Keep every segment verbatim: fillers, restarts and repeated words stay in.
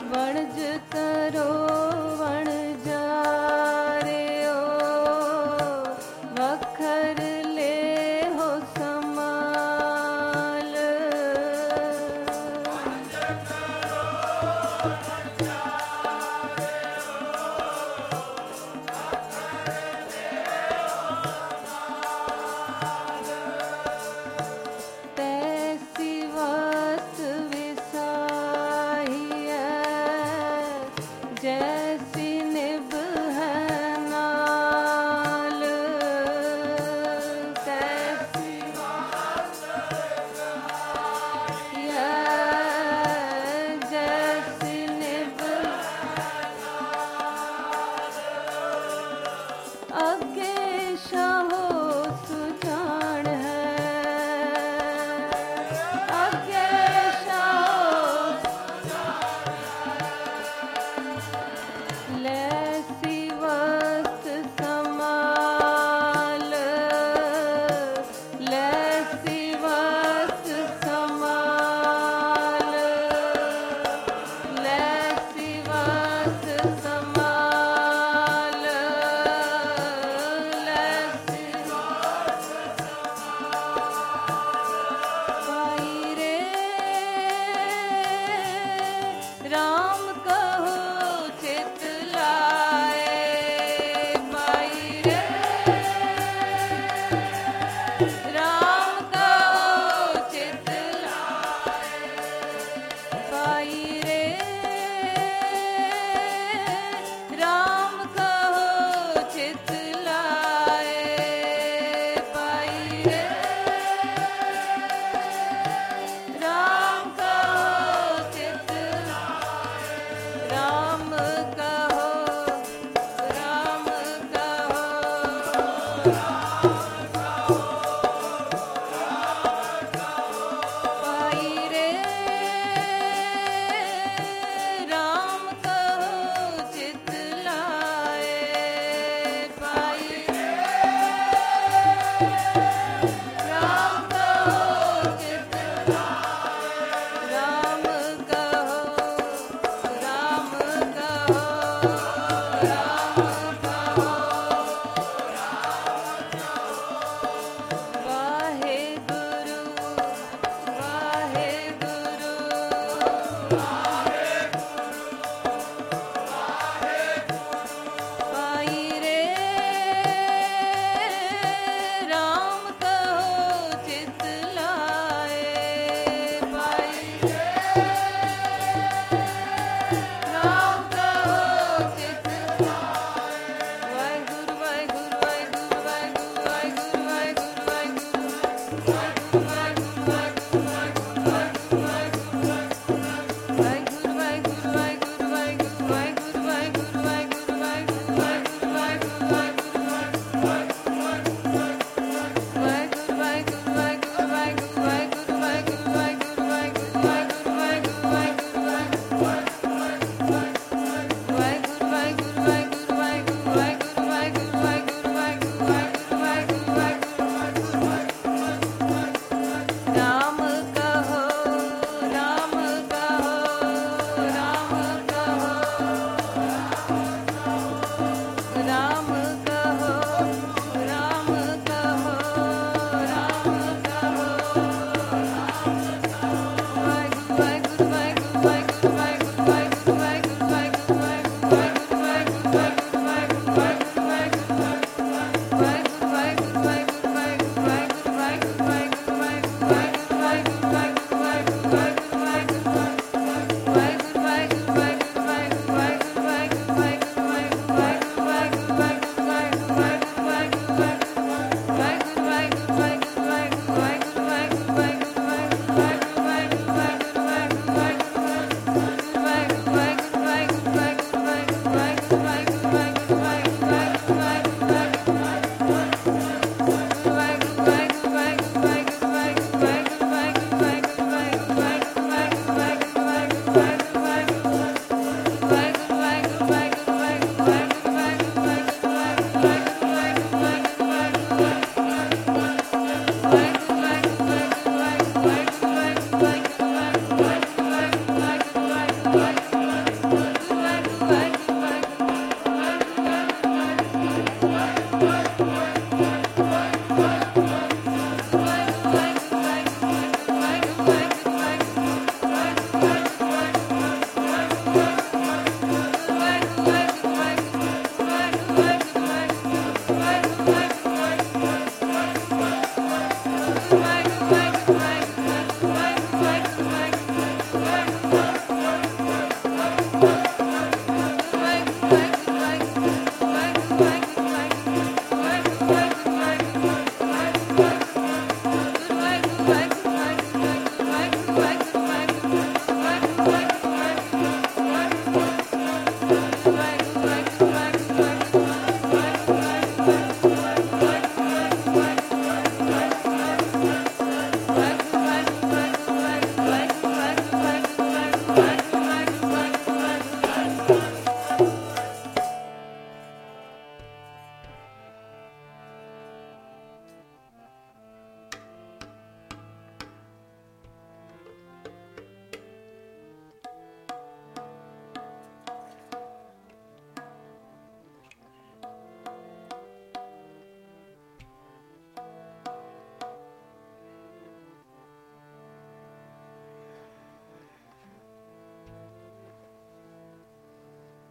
वणज करो वण जारियो वखर ले हो समाल तैसी वत विसाहिया जैसी निभ है नाल तैसी वत विसाहिया जैसी निभ अगे शाहो सुजान है अगे शाहो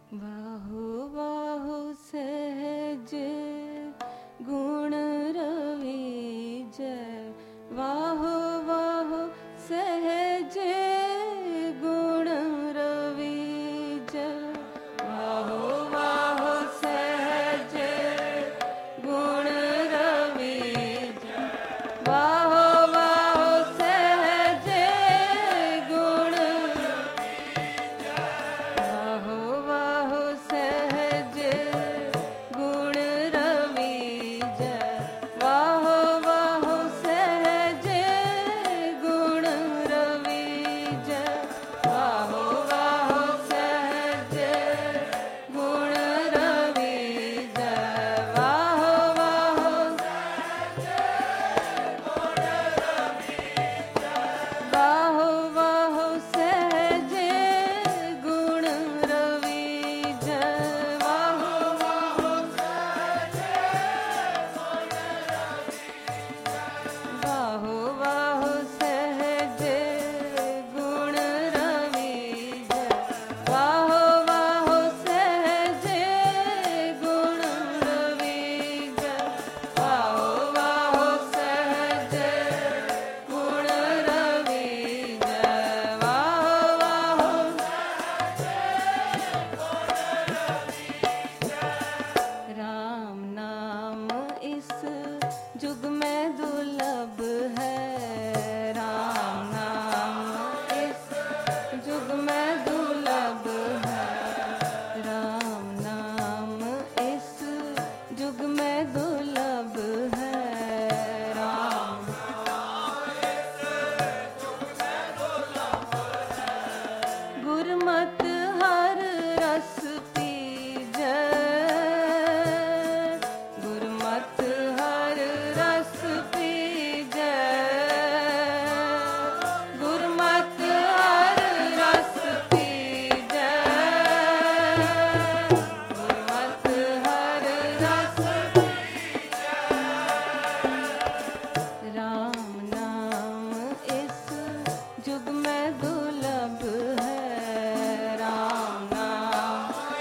बाहु बाहु सहज गुण रवि जय, बाहु बाहु सहज गुण रवि जय, बाहु बाहु सहज गुण रवि जय, बाहु बाहु सहज गुण बाहु बाहु सहज गुण रवि जय, बाहु बाहु सहज गुण रवि जय, बाहु बाहु सहज गुण रवि जय, बाहु बाहु बाहु बाहु सहज गुण रवि जय, बाहु बाहु बाहु बाहु सहज गुण रवि जय, बाहु बाहु सहज गुण रवि जय, बाहु बाहु सहज गुण रवि जय, बाहु बाहु राम नाम इस जुग में दुर्लभ है, राम नाम इस जुग में दुर्लभ है, राम नाम इस जुग में दुर्लभ है, राम गुरमत हर रस पीजै, गुरमत हर रस पीजै, गुरमत हर रस पीजै, गुरमत हर रस राम नाम इस जुग में दुर्लभ है, राम नाम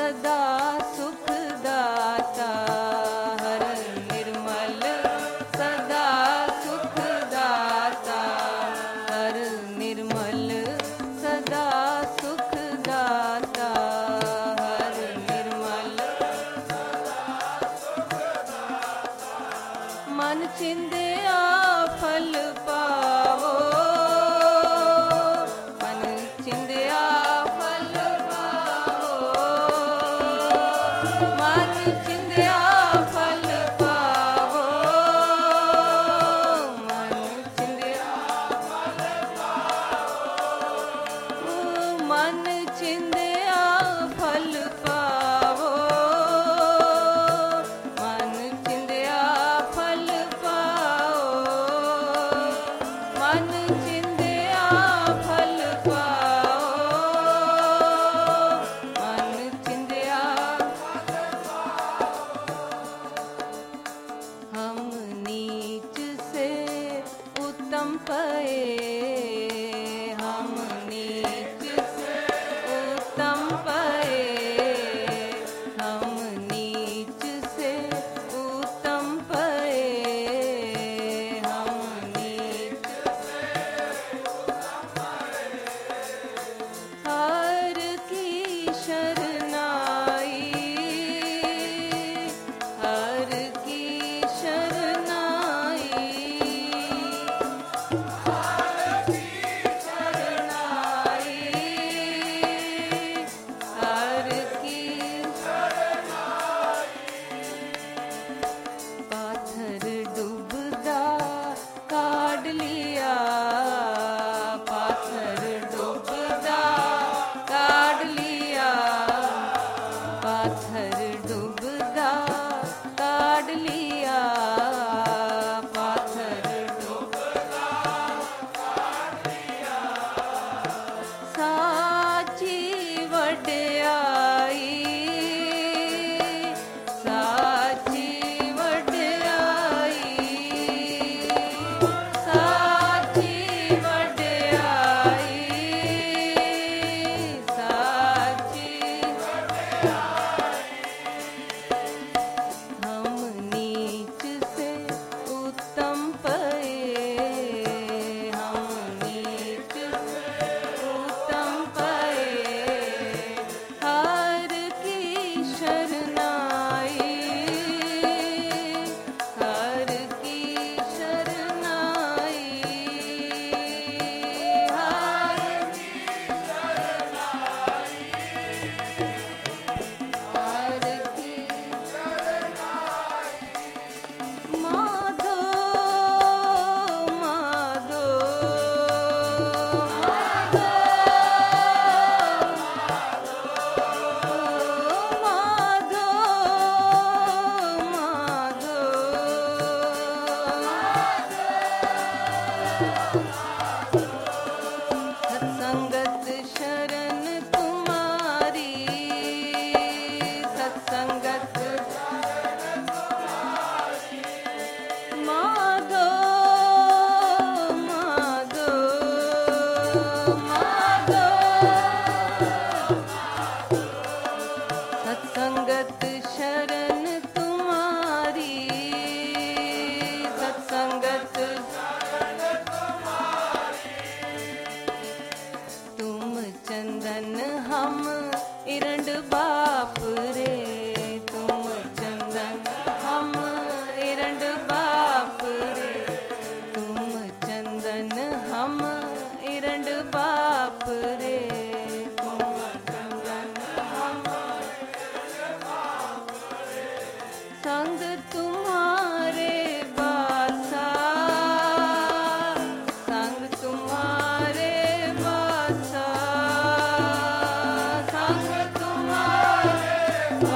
सदा सुखदाता हर निर्मल सदा सुखदाता हर निर्मल सदा सुखदाता हर निर्मल मन चिंदिया फल पावो मन चिंदिया फल पावो मन चिंदिया फल पावो मन चिंदिया मन चिंदिया फल पावो मन चिंदिया फल पाओ मन चिंदिया फल पाओ मन चिंदिया हम नीच से उत्तम पए हम नीच से उत्तम पए हम नीच से उत्तम पए हम नीच हर की शरणाई हर की शरणाई शरणाई हर की पाथर डूबदा काढ़ लिया पाथर डूबदा काढ़ लिया पाथर डूबदा काढ़ लिया पाथर डूबदा साची वड्याई साची वड्याई साची वड्याई साची हम नीच से उत्तम पए हम नीच से उत्तम पए हर की शरणाई हर की शरणाई हर हर की माधो माधो माधो माधो माधो सत्संगत शरण तुम्हारी सत्संगत माधो माधो माधो सत्संगत शरण तुम्हारी सत्संगत तुम चंदन हम इरंड बाप रे तुम चंदन हम इरंड बाप रे तुम चंदन हम इरंड बाप रे तुम चंदन हम संग तुम्हारे बासा संग तुम्हारे बासा संग तुम्हारे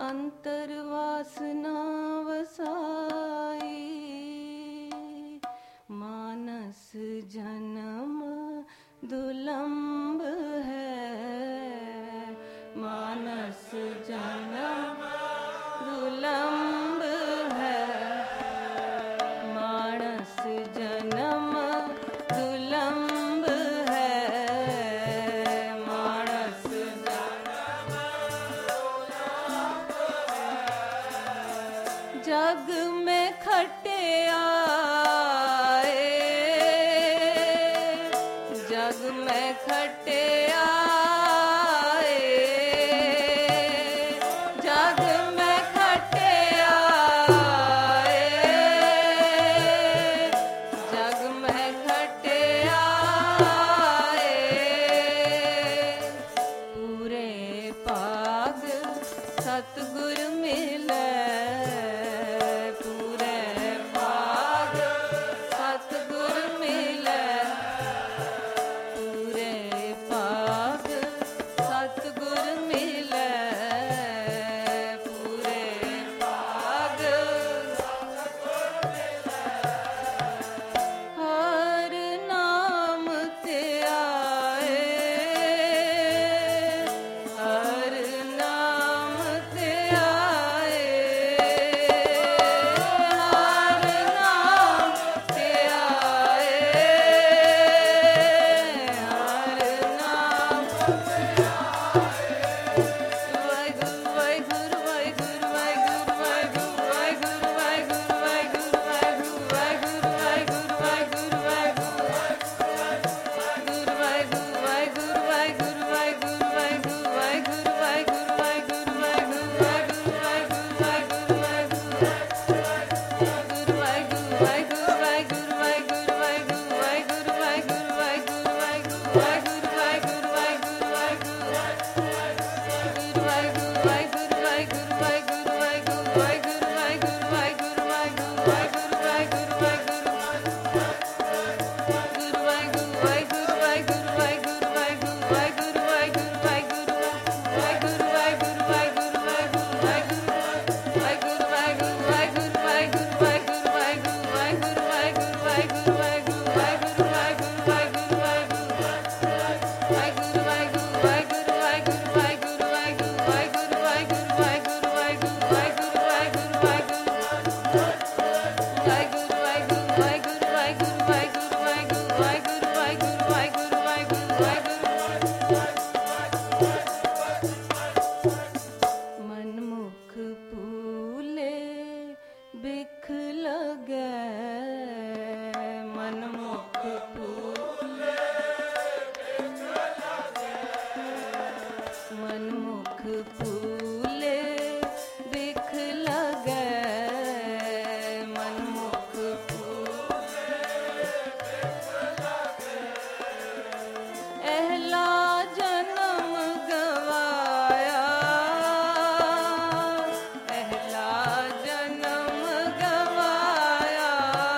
ਅੰਤਰ ਵਾਸਨਾ ਵਸਾਈ, ਮਾਨਸ ਜਨਮ ਦੁਲੰਭ ਹੈ, ਮਾਨਸ ਜਨਮ ਦੁਲੰਭ ਹੈ, ਮਾਨਸ ਜਨਮ ਦੁਲੰਭ ਹੈ, ਮਾਨਸ ਜਨਮ ਦੁਲੰਭ ਹੈ। ਜਗ ਮੈਂ ਖਟਿਆਏ, ਜਗ ਮੈਂ ਖਟਿਆਏ, ਜਗ ਮੈਂ ਖਟਿਆਏ, ਜਗ ਮੈਂ ਖਟਿਆਏ, ਪੂਰੇ ਭਾਗ ਸਤਿਗੁਰ ਮਿਲੈ, ਪੂਰੇ ਭਾਗ ਸਤਿਗੁਰ ਮਿਲੈ, ਪੂਰੇ ਭਾਗ ਸਤਿਗੁਰ ਮਿਲੈ, ਪੂਰੇ ਭਾਗ ਸਤਿਗੁਰ ਮਿਲੈ। ਹਰ ਨਾਮ ਧਿਆਏ, ਹਰ ਨਾਮ ਧਿਆਏ, ਹਰ ਨਾਮ ਧਿਆਏ, ਹਰ ਨਾਮ ਵਾਹਿਗੁਰੂ ਵਾਹਿਗੁਰੂ ਵਾਹਿਗੁਰੂ ਵਾਹਿਗੁਰੂ ਵਾਹਿਗੁਰੂ ਵਾਹਿਗੁਰੂ ਵਾਹਿਗੁਰੂ ਵਾਹਿਗੁਰੂ ਵਾਹਿਗੁਰੂ ਵਾਹਿਗੁਰੂ ਵਾਹਿਗੁਰੂ ਵਾਹਿਗੁਰੂ ਮਨਮੁਖ ਭੂਲੇ ਬਿਖ ਲਗੈ, ਮਨਮੁਖ ਭੂਲੇ ਬਿਖ ਲਗੈ, ਮਨਮੁਖ ਭੂਲੇ ਬਿਖ ਲਗੈ, ਮਨਮੁਖ ਭੂਲੇ ਬਿਖ ਲਗੈ। ਅਹਲਾ ਜਨਮ ਗਵਾਇਆ, ਅਹਲਾ ਜਨਮ ਗਵਾਇਆ,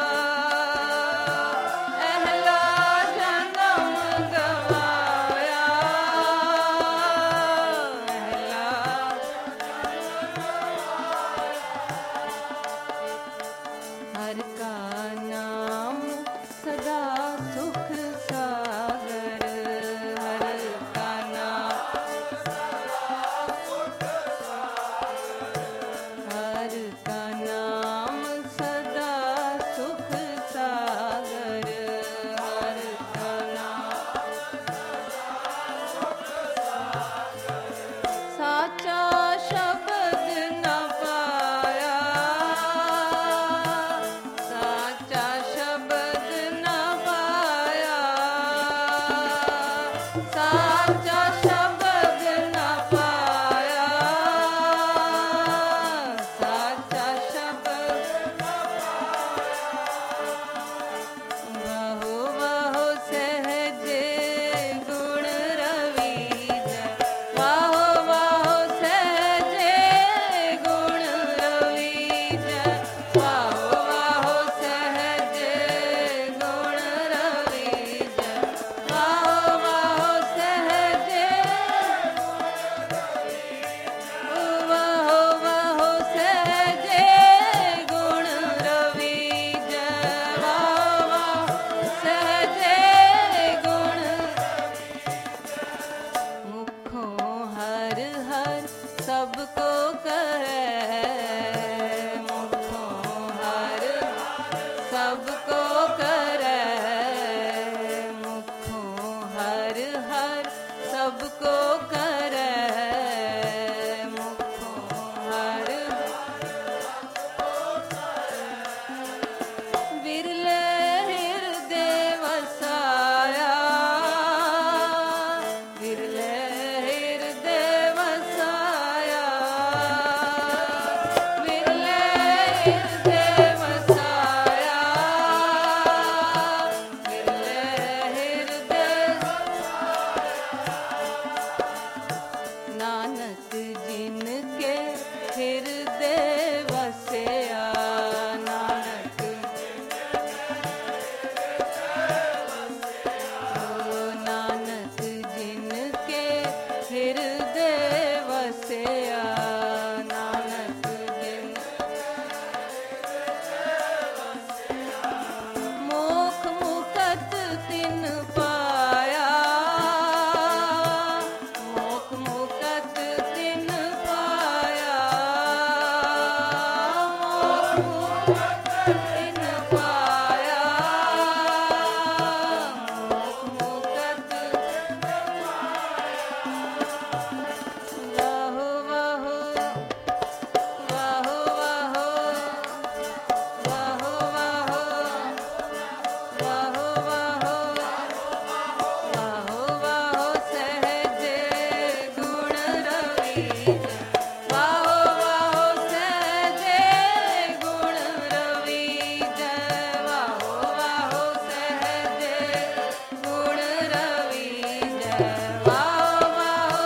ਅਹਲਾ ਜਨਮ ਗਵਾਇਆ, ਅਹਲਾ सबको करे मुखों हर सबको करे मुखों हर हर सबको करे मुखों हर विरले हृदय वसाया विरले हृदय वसाया विरले हृदय वसाया विरले हृदय नानक जिनके हृदय वसया नानक नानक जिनके हृदय वसया नानक जिन मोख मुकत तिन पाया मोख मुकत तिन पाया मोख मुकत तिन पाया मोख मुकत वाहो वाहो वाहो वाहो वाहो वाहो वाहो वाहो वाहो सहजे गुण रवि वाहो वाहो सहजे गुण रवि जय वाहो वाहो सहजे गुण रवि जय वाहो वाहो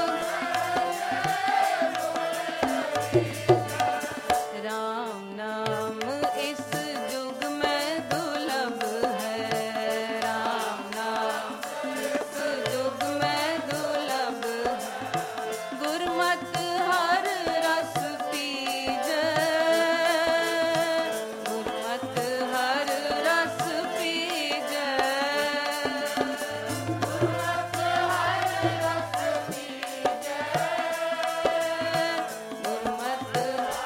राम नाम इस युग में दुर्लभ है राम नाम इस युग में दुर्लभ है गुरमत हर रस पीजै गुरमत हर रस पीजै गुरमत हर रस पीजै गुरमत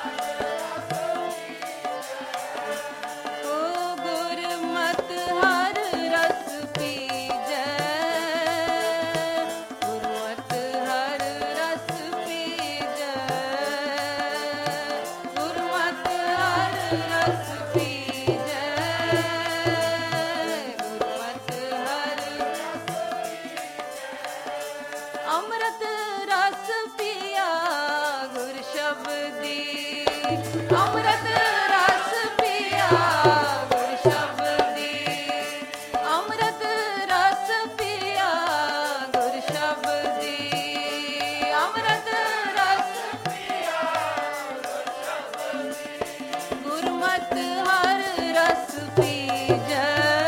ओ गुरमत हर रस पीजै गुरमत हर रस पीजै गुरमत हर रस पीजै गुरमत हर अमृत रस पिया गुर शब्दी अमृत रस पिया गुर शब्दी अमृत रस पिया गुर शब्दी अमृत रस पिया गुरमत हर रस पीजै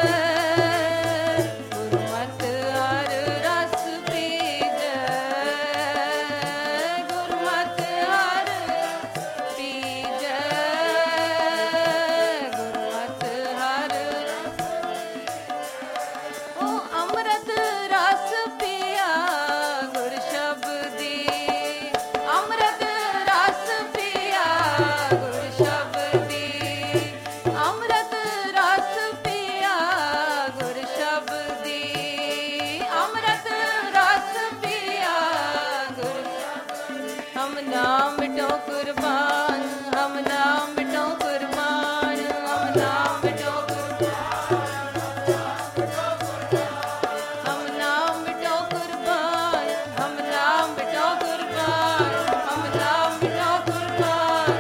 गुरमत हर रस पीजै गुरमत हर पीजै गुरमत हर ओ अमृत रस पिया गुर शब्दी अमृत रस पिया गुर शब्दी अमृत रस पिया गुर शब्दी अमृत रस पिया गुर हम नाम मिटो कुर्बान हम नाम मिटो कुर्बान हम नाम मिटो कुर्बान हम नाम मिटो कुर्बान हम नाम मिटो कुर्बान हम नाम मिटो कुर्बान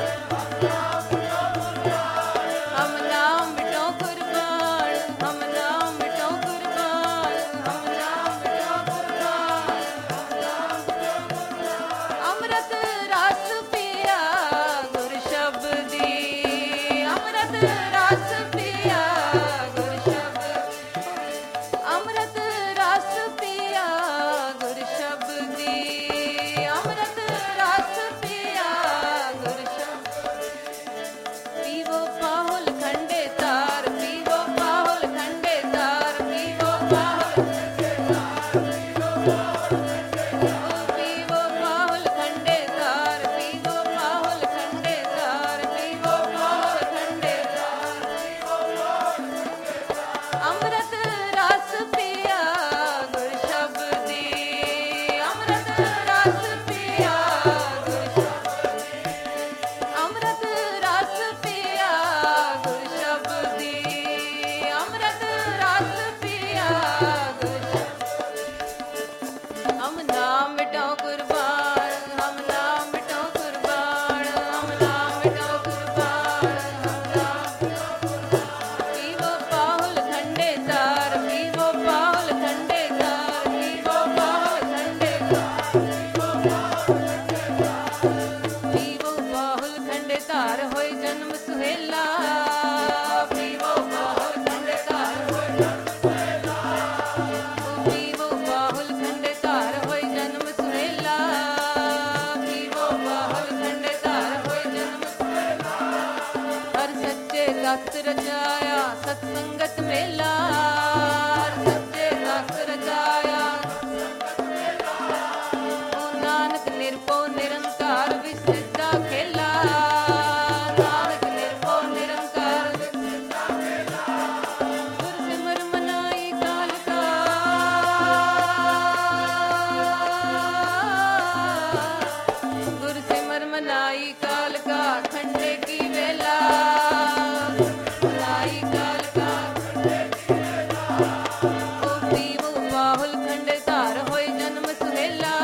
हम नाम मिटो कुर्बान हम नाम मिटो कुर्बान हम नाम मिटो कुर्बान अमृत रस मनाई काल का खंडे की वेला, मनाई काल का ओ पीवो बाहुल खंडे तार होए जन्म सुहेला,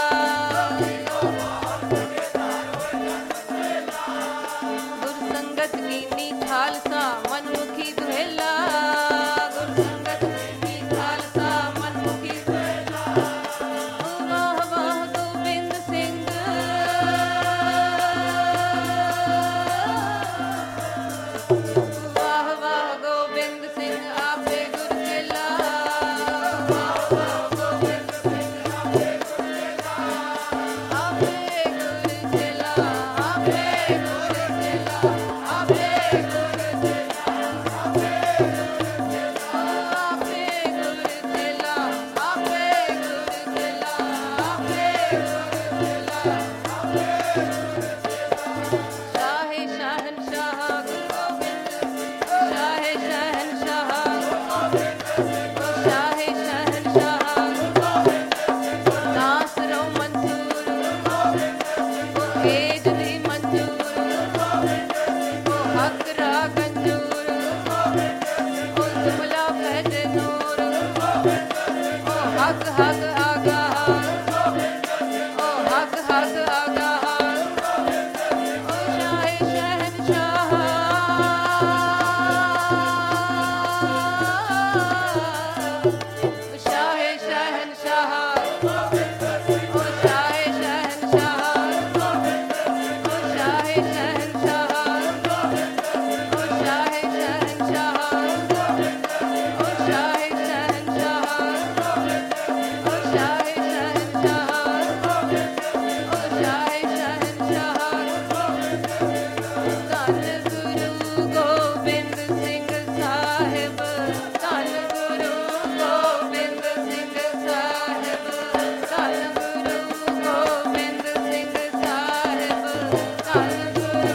गुर संगत कीनी खालसा मनमुखी दुहेला, गुर संगत कीनी खालसा मनमुखी दुहेला। वाह वाह गोबिंद सिंह, वाह वाह गोबिंद सिंह आपे गुर चेला, वाह वाह गोबिंद सिंह आपे गुर चेला, आपे गुर चेला, आपे गुर चेला, आपे गुर चेला, आपे गुर चेला, आपे गुर चेला, आपे गुर चेला। शाहे शहनशाह गुरु गोबिंद, शाहे शहनशाह शाहे शहनशाह नासरो मंसूर वो एज भी मंजूर वो हक रा गंजूर वो जुमला फैज नूर वो हक हक आगाह ओ हक हक आगाह ओ शाहे शहनशाह शाहे शहनशाह ओ शाहे शहनशाह ओ शाहे शहनशाह ओ शाहे शहनशाह ओ शाहे शहनशाह ओ शाहे शहनशाह ओ शाहे शहनशाह। धन गुरु गोबिंद सिंह साहिब, धन गुरु गोबिंद सिंह साहिब, धन गुरु गोबिंद सिंह साहिब, धन गुरु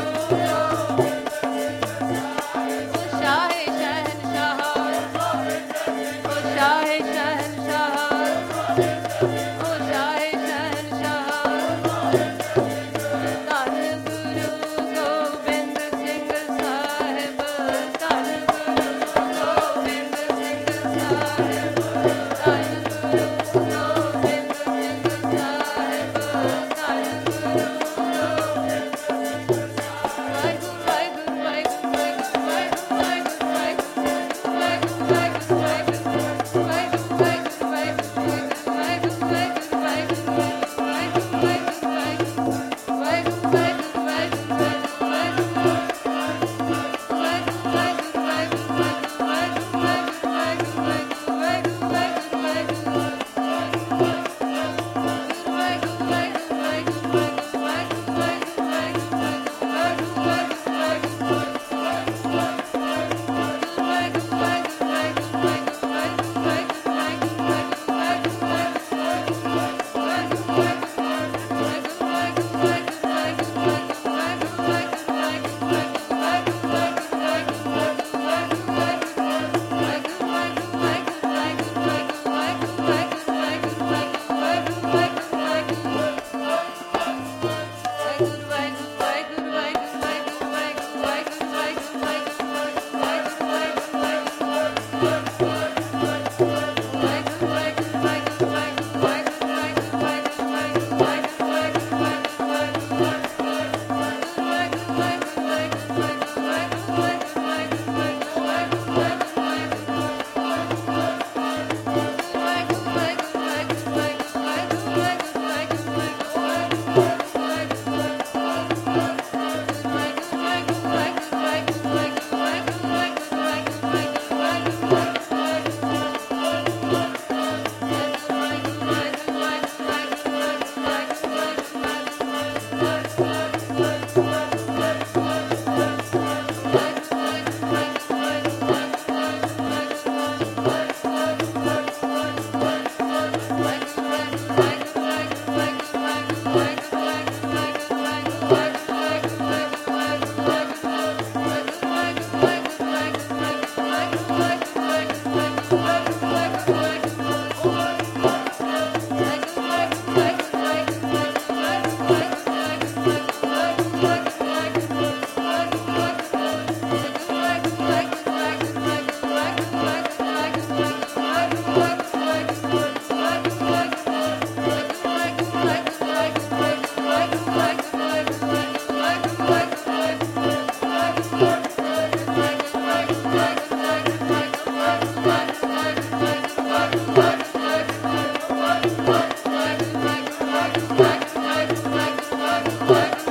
बोलो।